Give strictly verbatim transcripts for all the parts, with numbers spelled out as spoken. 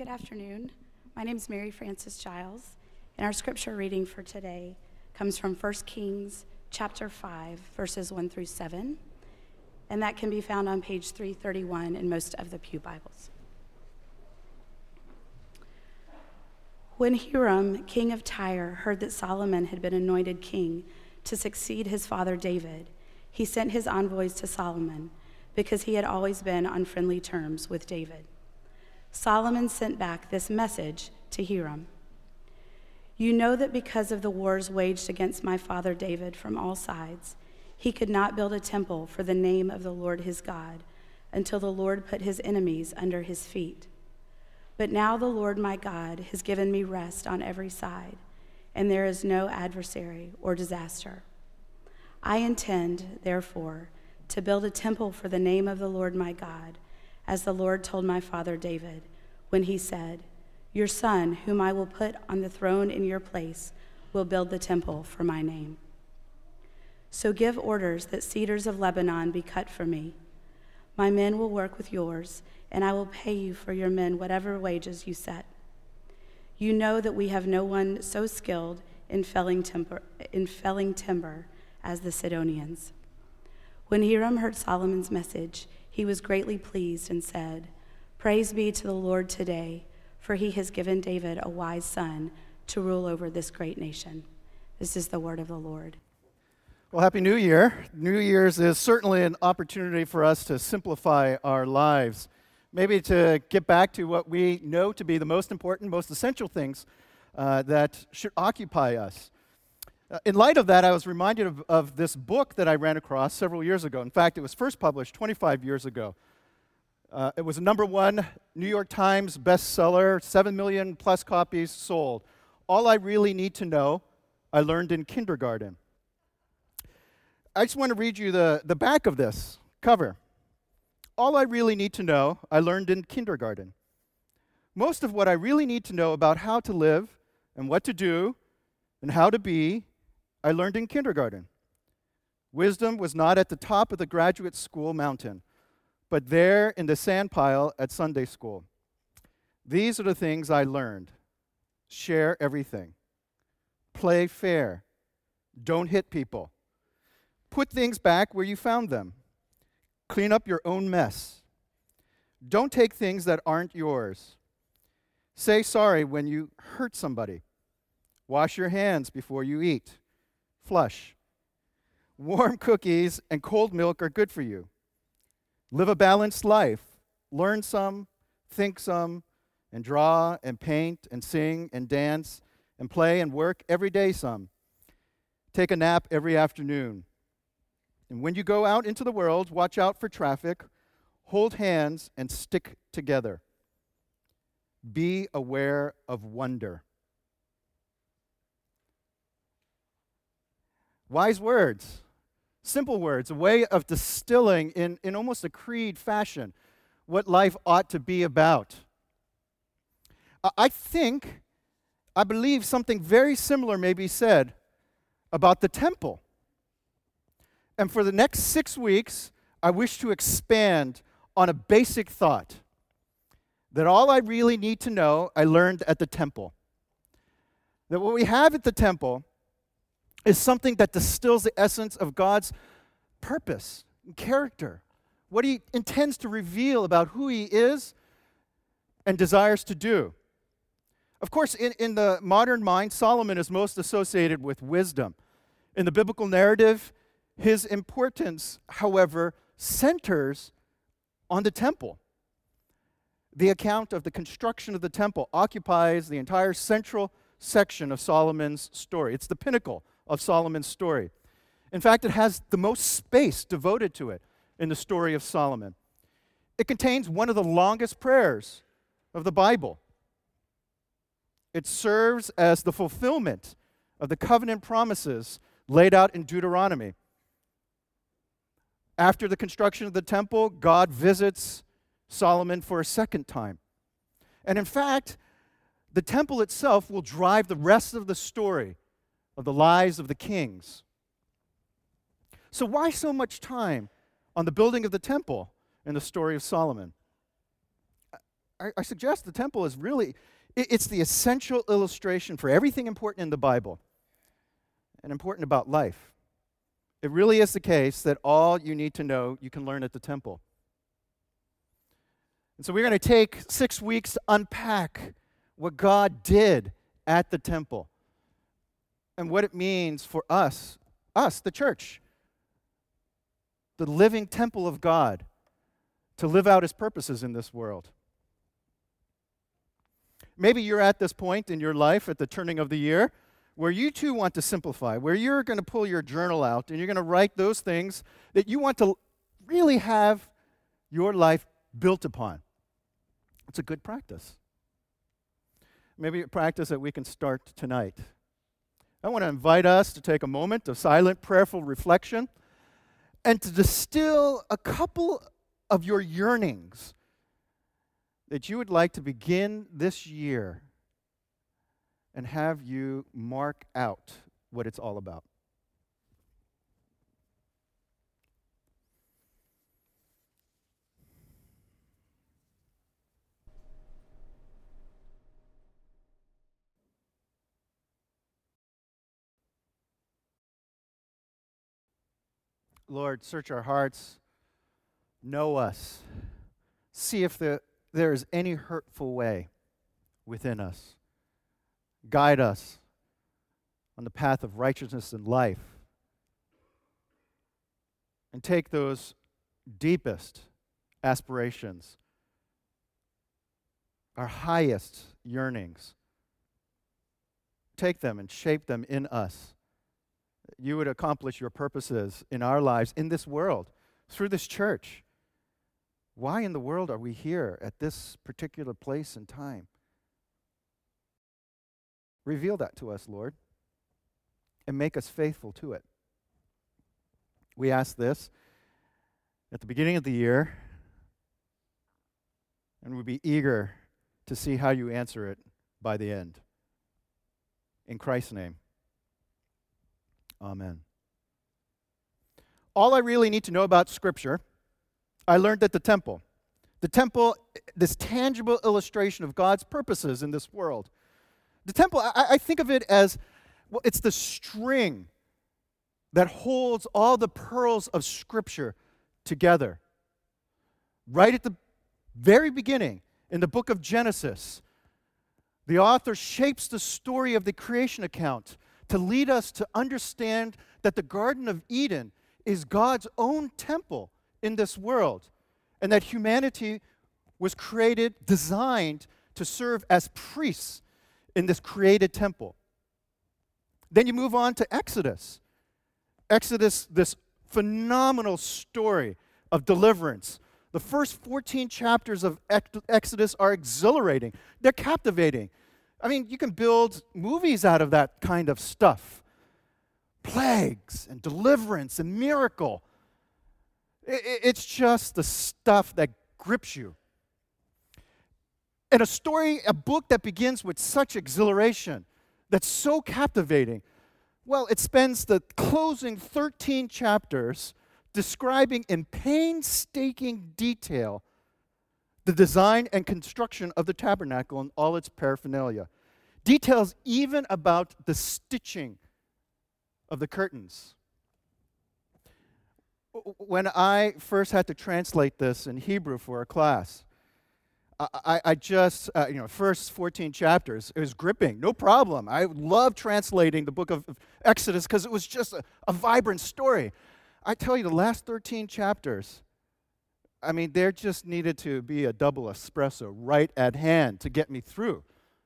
Good afternoon. My name is Mary Frances Giles, and our scripture reading for today comes from First Kings chapter five, verses one through seven, and that can be found on page three thirty-one in most of the Pew Bibles. When Hiram, king of Tyre, heard that Solomon had been anointed king to succeed his father David, he sent his envoys to Solomon because he had always been on friendly terms with David. Solomon sent back this message to Hiram. You know that because of the wars waged against my father David from all sides, he could not build a temple for the name of the Lord his God until the Lord put his enemies under his feet. But now the Lord my God has given me rest on every side, and there is no adversary or disaster. I intend, therefore, to build a temple for the name of the Lord my God, as the Lord told my father David, when he said, your son, whom I will put on the throne in your place, will build the temple for my name. So give orders that cedars of Lebanon be cut for me. My men will work with yours, and I will pay you for your men whatever wages you set. You know that we have no one so skilled in felling timber, in felling timber as the Sidonians. When Hiram heard Solomon's message, he was greatly pleased and said, praise be to the Lord today, for he has given David a wise son to rule over this great nation. This is the word of the Lord. Well, Happy New Year. New Year's is certainly an opportunity for us to simplify our lives, maybe to get back to what we know to be the most important, most essential things uh, that should occupy us. Uh, in light of that, I was reminded of, of this book that I ran across several years ago. In fact, it was first published twenty-five years ago. Uh, it was a number one New York Times bestseller, seven million plus copies sold. All I Really Need to Know, I Learned in Kindergarten. I just want to read you the, the back of this cover. All I really need to know, I learned in kindergarten. Most of what I really need to know about how to live and what to do and how to be, I learned in kindergarten. Wisdom was not at the top of the graduate school mountain, but there in the sand pile at Sunday school. These are the things I learned. Share everything. Play fair. Don't hit people. Put things back where you found them. Clean up your own mess. Don't take things that aren't yours. Say sorry when you hurt somebody. Wash your hands before you eat. Flush. Warm cookies and cold milk are good for you. Live a balanced life. Learn some, think some, and draw and paint and sing and dance and play and work every day some. Take a nap every afternoon. And when you go out into the world, watch out for traffic, hold hands, and stick together. Be aware of wonder. Wise words, simple words, a way of distilling in, in almost a creed fashion what life ought to be about. I, I think, I believe something very similar may be said about the temple. And for the next six weeks, I wish to expand on a basic thought that all I really need to know, I learned at the temple. That what we have at the temple is something that distills the essence of God's purpose and character, what he intends to reveal about who he is and desires to do. Of course, in, in the modern mind, Solomon is most associated with wisdom. In the biblical narrative, his importance, however, centers on the temple. The account of the construction of the temple occupies the entire central section of Solomon's story. It's the pinnacle of Solomon's story. In fact, it has the most space devoted to it in the story of Solomon. It contains one of the longest prayers of the Bible. It serves as the fulfillment of the covenant promises laid out in Deuteronomy. After the construction of the temple, God visits Solomon for a second time. And in fact, the temple itself will drive the rest of the story of the lives of the kings. So why so much time on the building of the temple in the story of Solomon? I, I suggest the temple is really, it, it's the essential illustration for everything important in the Bible and important about life. It really is the case that all you need to know you can learn at the temple. And so we're going to take six weeks to unpack what God did at the temple and what it means for us, us, the church, the living temple of God, to live out his purposes in this world. Maybe you're at this point in your life at the turning of the year where you too want to simplify, where you're going to pull your journal out and you're going to write those things that you want to really have your life built upon. It's a good practice. Maybe a practice that we can start tonight. I want to invite us to take a moment of silent, prayerful reflection and to distill a couple of your yearnings that you would like to begin this year and have you mark out what it's all about. Lord, search our hearts, know us, see if there, there is any hurtful way within us. Guide us on the path of righteousness and life. And take those deepest aspirations, our highest yearnings, take them and shape them in us. You would accomplish your purposes in our lives, in this world, through this church. Why in the world are we here at this particular place and time? Reveal that to us, Lord, and make us faithful to it. We ask this at the beginning of the year, and we'll be eager to see how you answer it by the end. In Christ's name, amen. All I really need to know about Scripture, I learned at the temple. The temple, this tangible illustration of God's purposes in this world. The temple, I, I think of it as, well, it's the string that holds all the pearls of Scripture together. Right at the very beginning, in the book of Genesis, the author shapes the story of the creation account to lead us to understand that the Garden of Eden is God's own temple in this world, and that humanity was created, designed to serve as priests in this created temple. Then you move on to Exodus. Exodus, this phenomenal story of deliverance. The first fourteen chapters of Exodus are exhilarating. They're captivating. I mean, you can build movies out of that kind of stuff. Plagues and deliverance and miracle. It's just the stuff that grips you. And a story, a book that begins with such exhilaration, that's so captivating, well, it spends the closing thirteen chapters describing in painstaking detail the design and construction of the tabernacle and all its paraphernalia. Details even about the stitching of the curtains. When I first had to translate this in Hebrew for a class, I, I, I just, uh, you know, first fourteen chapters, it was gripping, no problem. I love translating the book of Exodus because it was just a, a vibrant story. I tell you, the last thirteen chapters, I mean, there just needed to be a double espresso right at hand to get me through.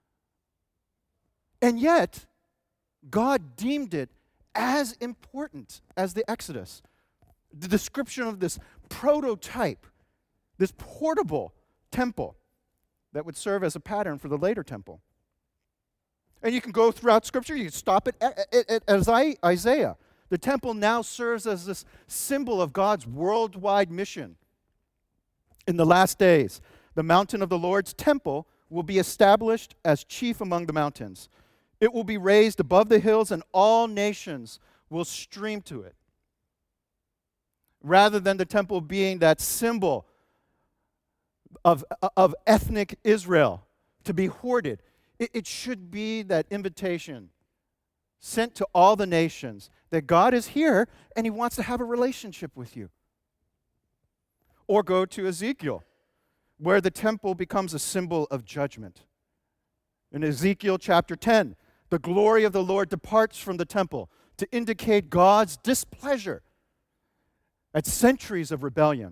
And yet, God deemed it as important as the Exodus. The description of this prototype, this portable temple that would serve as a pattern for the later temple. And you can go throughout Scripture, you can stop at, at, at, at Isaiah. The temple now serves as this symbol of God's worldwide mission. In the last days, the mountain of the Lord's temple will be established as chief among the mountains. It will be raised above the hills, and all nations will stream to it. Rather than the temple being that symbol of, of ethnic Israel to be hoarded. It, it should be that invitation sent to all the nations that God is here and he wants to have a relationship with you. Or go to Ezekiel, where the temple becomes a symbol of judgment. In Ezekiel chapter ten, the glory of the Lord departs from the temple to indicate God's displeasure at centuries of rebellion.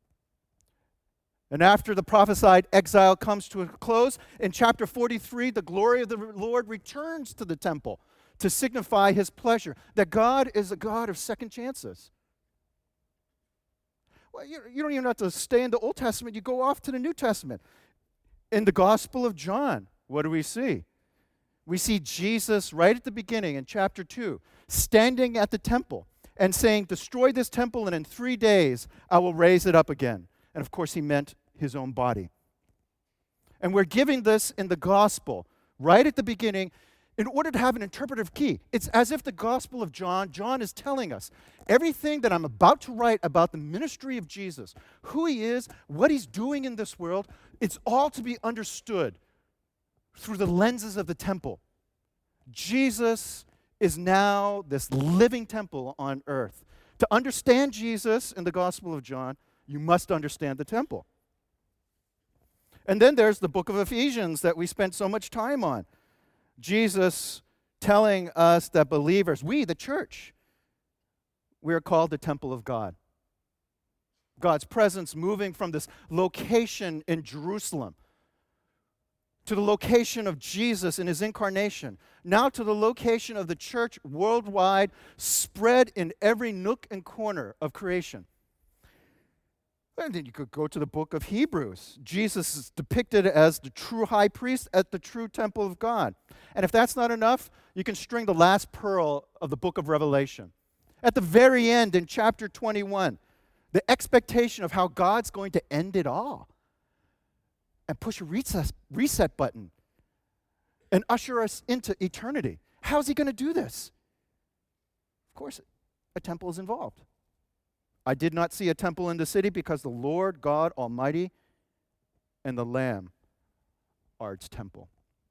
And after the prophesied exile comes to a close, in chapter forty-three, the glory of the Lord returns to the temple to signify his pleasure, that God is a God of second chances. Well, you, you don't even have to stay in the Old Testament. You go off to the New Testament. In the Gospel of John, what do we see? We see Jesus right at the beginning in chapter two, standing at the temple and saying, destroy this temple and in three days I will raise it up again. And of course he meant his own body. And we're giving this in the gospel right at the beginning in order to have an interpretive key. It's as if the Gospel of John, John is telling us everything that I'm about to write about the ministry of Jesus, who he is, what he's doing in this world, it's all to be understood through the lenses of the temple. Jesus is now this living temple on earth. To understand Jesus in the Gospel of John, you must understand the temple. And then there's the book of Ephesians that we spent so much time on. Jesus telling us that believers, we, the church, we are called the temple of God. God's presence moving from this location in Jerusalem to the location of Jesus in his incarnation, now to the location of the church worldwide, spread in every nook and corner of creation. And then you could go to the book of Hebrews. Jesus is depicted as the true high priest at the true temple of God. And if that's not enough, you can string the last pearl of the book of Revelation. At the very end, in chapter twenty-one, the expectation of how God's going to end it all and push a reset, reset button and usher us into eternity. How's he going to do this? Of course, a temple is involved. I did not see a temple in the city because the Lord God Almighty and the Lamb are its temple.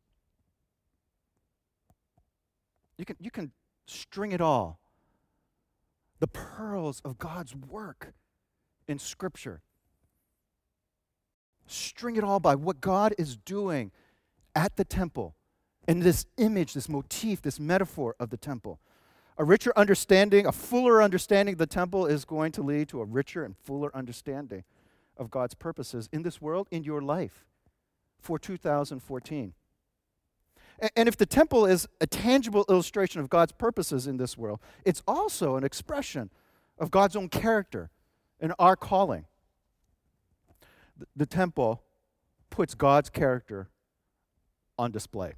You can, you can string it all. The pearls of God's work in Scripture. String it all by what God is doing at the temple. And this image, this motif, this metaphor of the temple. A richer understanding, a fuller understanding of the temple is going to lead to a richer and fuller understanding of God's purposes in this world, in your life, for two thousand fourteen. And, and if the temple is a tangible illustration of God's purposes in this world, it's also an expression of God's own character and our calling. The, the temple puts God's character on display.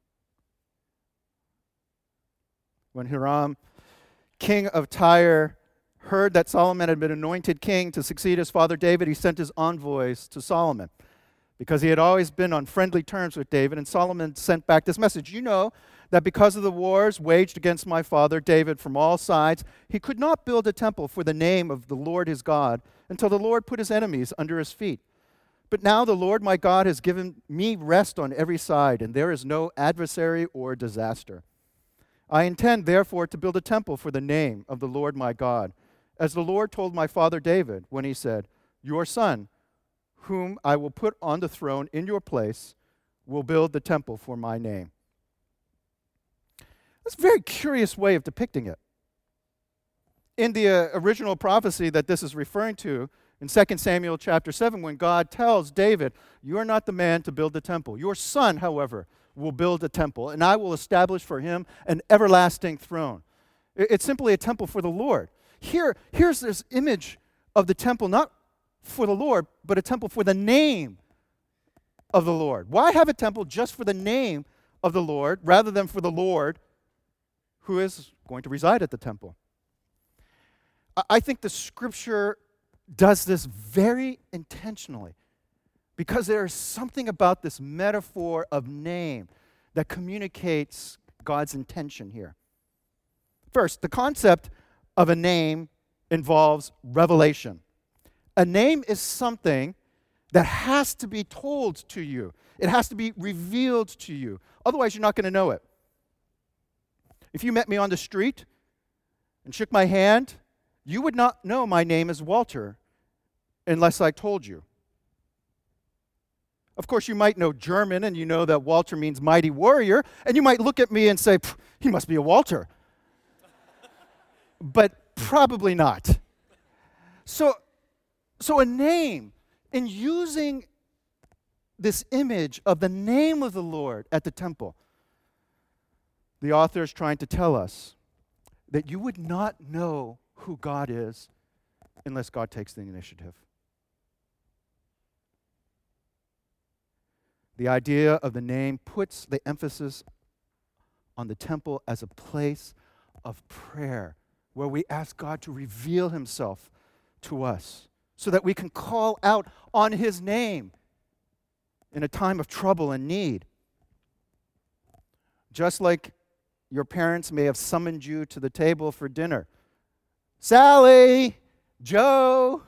When Hiram, king of Tyre, heard that Solomon had been anointed king to succeed his father David, he sent his envoys to Solomon because he had always been on friendly terms with David. And Solomon sent back this message: you know that because of the wars waged against my father David from all sides, he could not build a temple for the name of the Lord his God until the Lord put his enemies under his feet. But now the Lord my God has given me rest on every side, and there is no adversary or disaster. I intend, therefore, to build a temple for the name of the Lord my God, as the Lord told my father David when he said, your son, whom I will put on the throne in your place, will build the temple for my name. That's a very curious way of depicting it. In the uh, original prophecy that this is referring to, in Second Samuel chapter seven, when God tells David, you are not the man to build the temple. Your son, however, will build a temple, and I will establish for him an everlasting throne. It's simply a temple for the Lord. Here, here's this image of the temple, not for the Lord, but a temple for the name of the Lord. Why have a temple just for the name of the Lord rather than for the Lord who is going to reside at the temple? I think the Scripture does this very intentionally, because there is something about this metaphor of name that communicates God's intention here. First, the concept of a name involves revelation. A name is something that has to be told to you. It has to be revealed to you. Otherwise, you're not going to know it. If you met me on the street and shook my hand, you would not know my name is Walter unless I told you. Of course, you might know German, and you know that Walter means mighty warrior, and you might look at me and say, he must be a Walter. But probably not. So, so a name, in using this image of the name of the Lord at the temple, the author is trying to tell us that you would not know who God is unless God takes the initiative. The idea of the name puts the emphasis on the temple as a place of prayer where we ask God to reveal himself to us so that we can call out on his name in a time of trouble and need. Just like your parents may have summoned you to the table for dinner. Sally, Joe.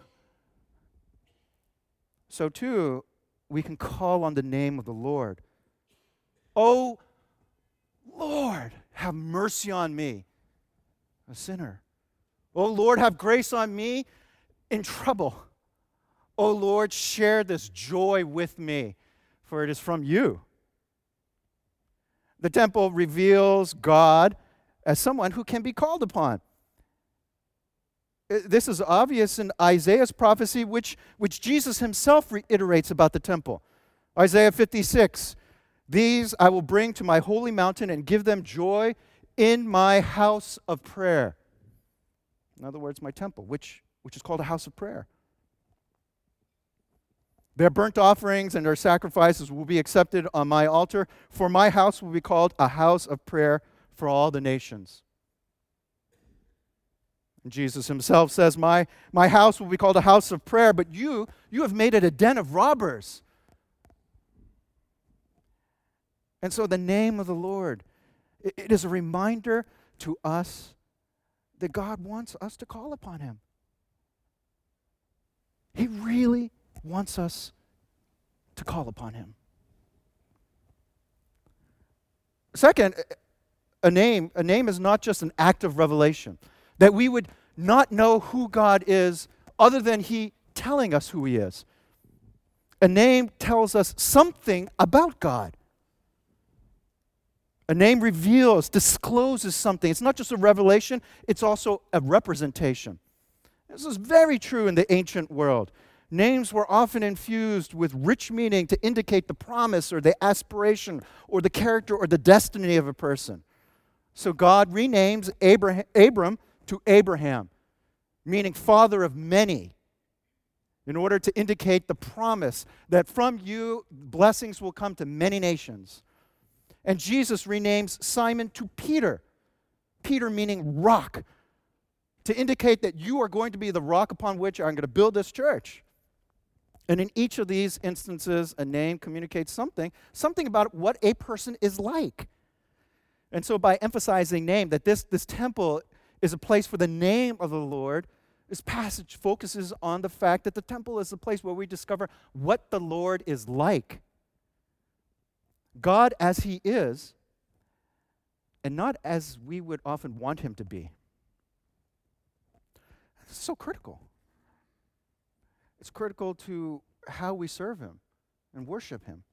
So too, we can call on the name of the Lord. Oh, Lord, have mercy on me, a sinner. Oh, Lord, have grace on me in trouble. Oh, Lord, share this joy with me, for it is from you. The temple reveals God as someone who can be called upon. This is obvious in Isaiah's prophecy, which, which Jesus himself reiterates about the temple. Isaiah fifty-six, these I will bring to my holy mountain and give them joy in my house of prayer. In other words, my temple, which, which is called a house of prayer. Their burnt offerings and their sacrifices will be accepted on my altar, for my house will be called a house of prayer for all the nations. And Jesus himself says, my, my house will be called a house of prayer, but you, you have made it a den of robbers. And so the name of the Lord, it, it is a reminder to us that God wants us to call upon him. He really wants us to call upon him. Second, a name, a name is not just an act of revelation. That we would not know who God is other than he telling us who he is. A name tells us something about God. A name reveals, discloses something. It's not just a revelation, it's also a representation. This is very true in the ancient world. Names were often infused with rich meaning to indicate the promise or the aspiration or the character or the destiny of a person. So God renames Abraham, Abram to Abraham, meaning father of many, in order to indicate the promise that from you blessings will come to many nations. And Jesus renames Simon to Peter, Peter meaning rock, to indicate that you are going to be the rock upon which I'm going to build this church. And in each of these instances, a name communicates something, something about what a person is like. And so by emphasizing name, that this, this temple is a place for the name of the Lord, this passage focuses on the fact that the temple is the place where we discover what the Lord is like. God as he is, and not as we would often want him to be. It's so critical. It's critical to how we serve him and worship him.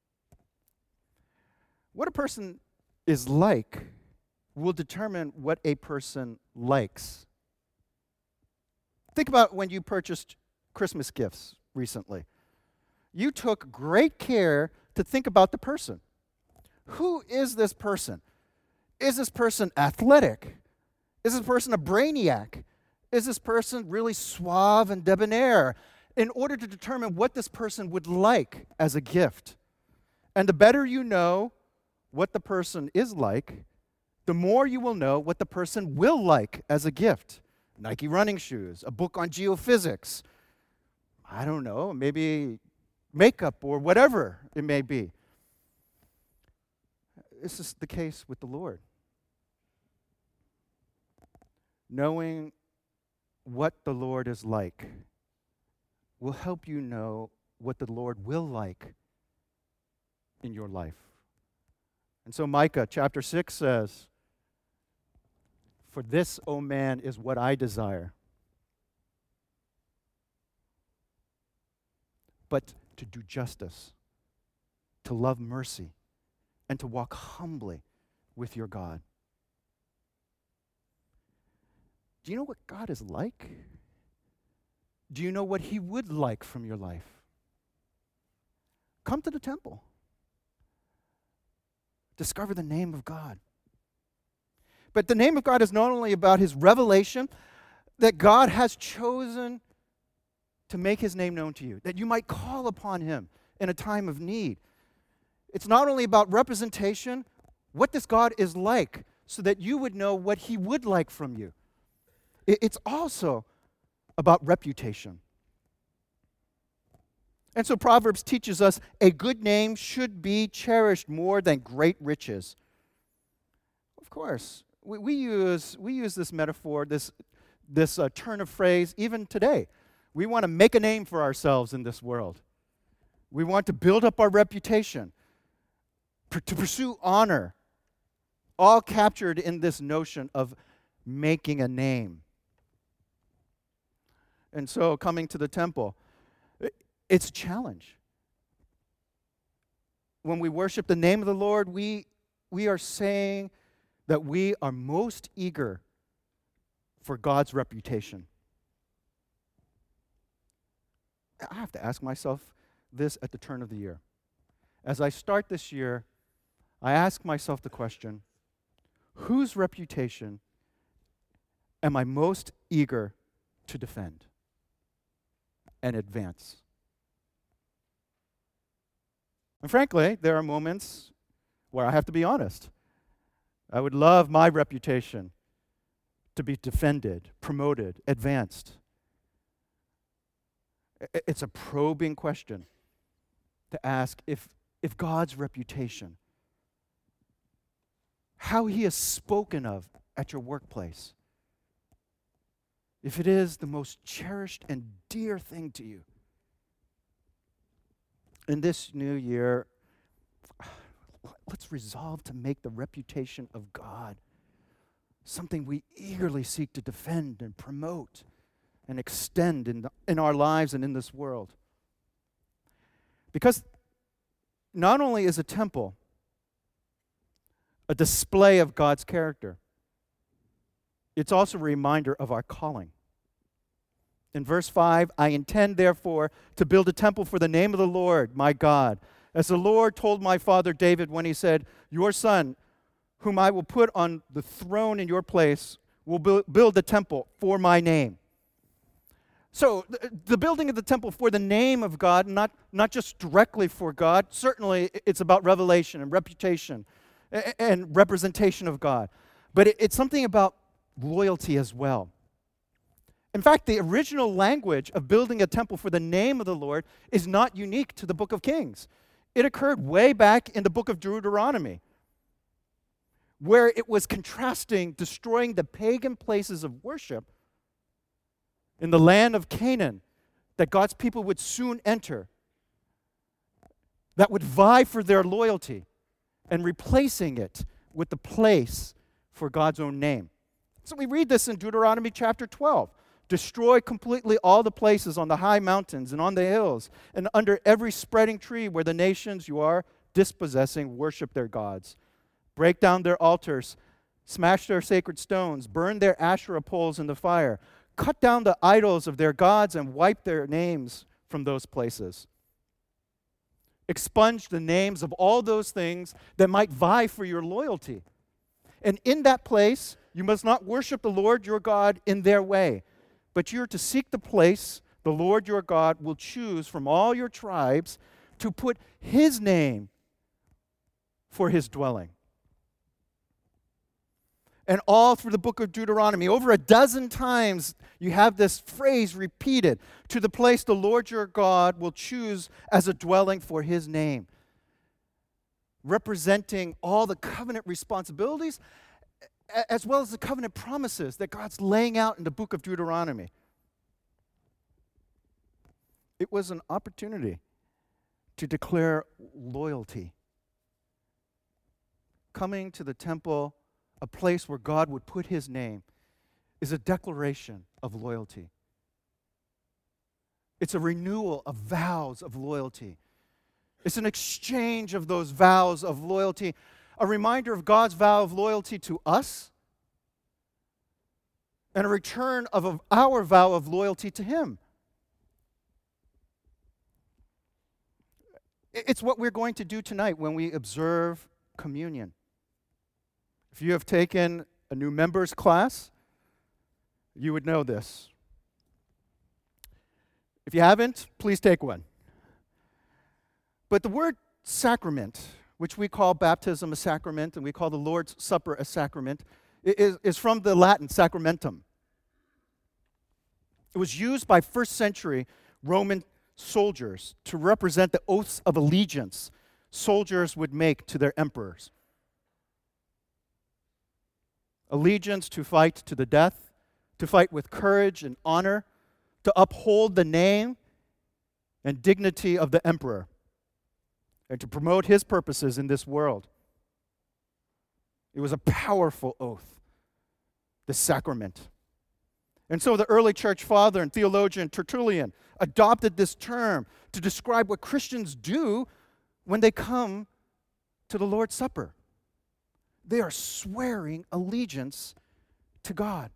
What a person is like will determine what a person likes. Think about when you purchased Christmas gifts recently. You took great care to think about the person. Who is this person? Is this person athletic? Is this person a brainiac? Is this person really suave and debonair? In order to determine what this person would like as a gift. And the better you know what the person is like, the more you will know what the person will like as a gift. Nike running shoes, a book on geophysics, I don't know, maybe makeup or whatever it may be. This is the case with the Lord. Knowing what the Lord is like will help you know what the Lord will like in your life. And so Micah chapter six says, "For this, O man, is what I desire, but to do justice, to love mercy, and to walk humbly with your God." Do you know what God is like? Do you know what He would like from your life? Come to the temple. Discover the name of God. But the name of God is not only about His revelation, that God has chosen to make His name known to you, that you might call upon Him in a time of need. It's not only about representation, what this God is like, so that you would know what He would like from you. It's also about reputation. And so Proverbs teaches us a good name should be cherished more than great riches. Of course, we, we use we use this metaphor, this this uh, turn of phrase even today. We want to make a name for ourselves in this world. We want to build up our reputation, pr- to pursue honor, all captured in this notion of making a name. And so coming to the temple, it's a challenge. When we worship the name of the Lord, we, we are saying that we are most eager for God's reputation. I have to ask myself this at the turn of the year. As I start this year, I ask myself the question, whose reputation am I most eager to defend and advance? And frankly, there are moments where I have to be honest. I would love my reputation to be defended, promoted, advanced. It's a probing question to ask if, if God's reputation, how He is spoken of at your workplace, if it is the most cherished and dear thing to you. In this new year, let's resolve to make the reputation of God something we eagerly seek to defend and promote and extend in, the, in our lives and in this world. Because not only is a temple a display of God's character, it's also a reminder of our calling. In verse five, "I intend therefore to build a temple for the name of the Lord, my God, as the Lord told my father David when he said, 'Your son, whom I will put on the throne in your place, will build, build the temple for my name.'" So the, the building of the temple for the name of God, not, not just directly for God. Certainly it's about revelation and reputation and, and representation of God. But it, it's something about loyalty as well. In fact, the original language of building a temple for the name of the Lord is not unique to the book of Kings. It occurred way back in the book of Deuteronomy, where it was contrasting destroying the pagan places of worship in the land of Canaan that God's people would soon enter, that would vie for their loyalty, and replacing it with the place for God's own name. So we read this in Deuteronomy chapter twelve. "Destroy completely all the places on the high mountains and on the hills and under every spreading tree where the nations you are dispossessing worship their gods. Break down their altars, smash their sacred stones, burn their Asherah poles in the fire. Cut down the idols of their gods and wipe their names from those places. Expunge the names of all those things that might vie for your loyalty. And in that place, you must not worship the Lord your God in their way, but you're to seek the place the Lord your God will choose from all your tribes to put His name for His dwelling." And all through the book of Deuteronomy, over a dozen times, you have this phrase repeated, "to the place the Lord your God will choose as a dwelling for His name," representing all the covenant responsibilities as well as the covenant promises that God's laying out in the book of Deuteronomy. It was an opportunity to declare loyalty. Coming to the temple, a place where God would put his name, is a declaration of loyalty. It's a renewal of vows of loyalty. It's an exchange of those vows of loyalty, a reminder of God's vow of loyalty to us, and a return of our vow of loyalty to him. It's what we're going to do tonight when we observe communion. If you have taken a new members class, you would know this. If you haven't, please take one. But the word sacrament, which we call baptism a sacrament, and we call the Lord's Supper a sacrament, is, is from the Latin sacramentum. It was used by first century Roman soldiers to represent the oaths of allegiance soldiers would make to their emperors. Allegiance to fight to the death, to fight with courage and honor, to uphold the name and dignity of the emperor, and to promote his purposes in this world. It was a powerful oath, the sacrament. And so the early church father and theologian Tertullian adopted this term to describe what Christians do when they come to the Lord's Supper. They are swearing allegiance to God.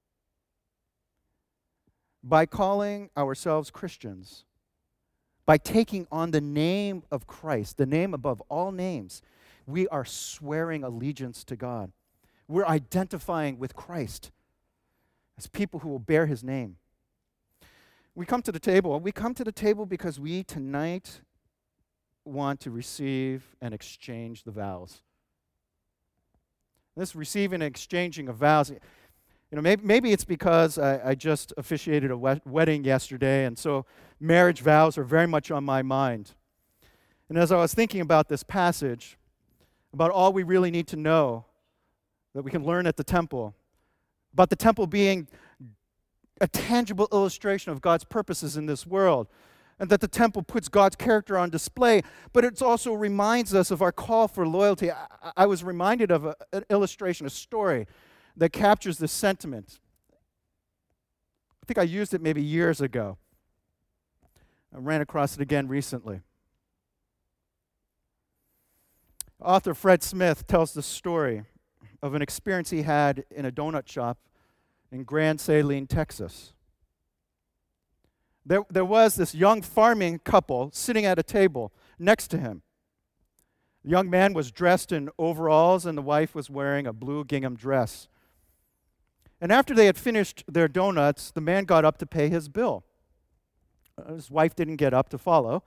By calling ourselves Christians, by taking on the name of Christ, the name above all names, we are swearing allegiance to God. We're identifying with Christ as people who will bear his name. We come to the table. We come to the table because we tonight want to receive and exchange the vows. This receiving and exchanging of vows, you know, maybe, maybe it's because I, I just officiated a wed- wedding yesterday, and so marriage vows are very much on my mind. And as I was thinking about this passage, about all we really need to know that we can learn at the temple, about the temple being a tangible illustration of God's purposes in this world, and that the temple puts God's character on display, but it also reminds us of our call for loyalty. I, I was reminded of a, an illustration, a story that captures this sentiment. I think I used it maybe years ago. I ran across it again recently. Author Fred Smith tells the story of an experience he had in a donut shop in Grand Saline, Texas. There, there was this young farming couple sitting at a table next to him. The young man was dressed in overalls, and the wife was wearing a blue gingham dress. And after they had finished their donuts, the man got up to pay his bill. Uh, his wife didn't get up to follow.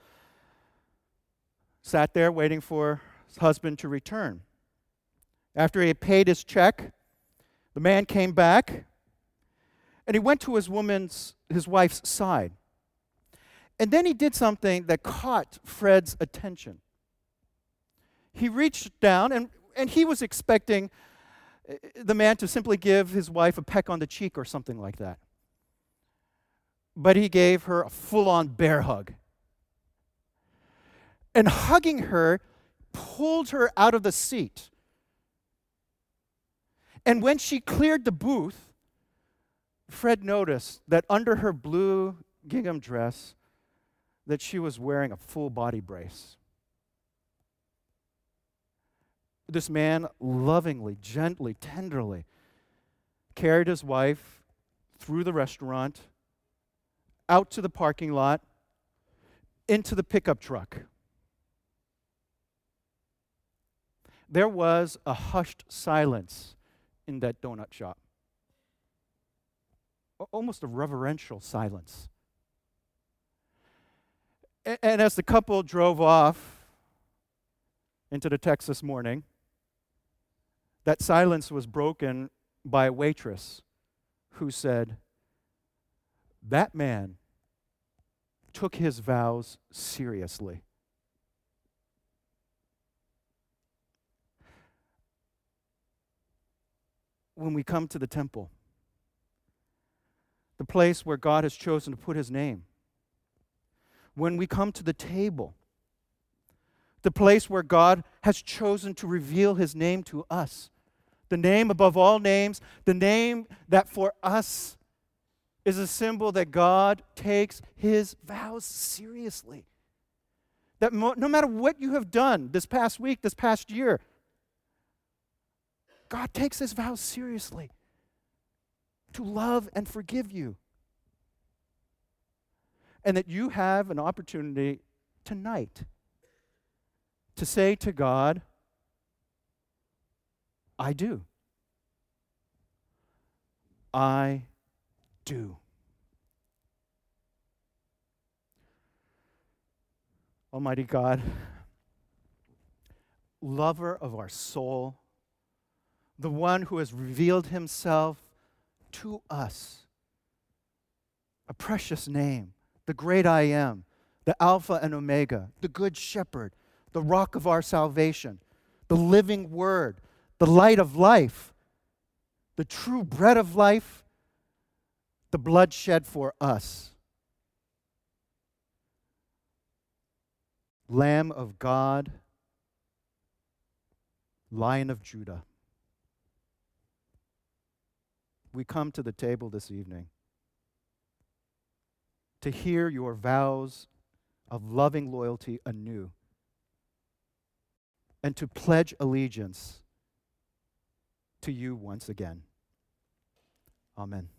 Sat there waiting for his husband to return. After he had paid his check, the man came back, and he went to his woman's, his wife's side. And then he did something that caught Fred's attention. He reached down, and, and he was expecting the man to simply give his wife a peck on the cheek or something like that. But he gave her a full-on bear hug. And hugging her, pulled her out of the seat. And when she cleared the booth, Fred noticed that under her blue gingham dress, that she was wearing a full body brace. This man lovingly, gently, tenderly carried his wife through the restaurant, out to the parking lot, into the pickup truck. There was a hushed silence in that donut shop. Almost a reverential silence. And as the couple drove off into the Texas morning, that silence was broken by a waitress who said, "That man took his vows seriously." When we come to the temple, the place where God has chosen to put his name, when we come to the table, the place where God has chosen to reveal his name to us. The name above all names, the name that for us is a symbol that God takes his vows seriously. That mo- no matter what you have done this past week, this past year, God takes his vows seriously to love and forgive you. And that you have an opportunity tonight to say to God, I do. I do. Almighty God, lover of our soul, the one who has revealed himself to us, a precious name, the great I am, the Alpha and Omega, the Good Shepherd, the rock of our salvation, the living Word, the light of life, the true bread of life, the blood shed for us. Lamb of God, Lion of Judah. We come to the table this evening to hear your vows of loving loyalty anew and to pledge allegiance to you once again. Amen.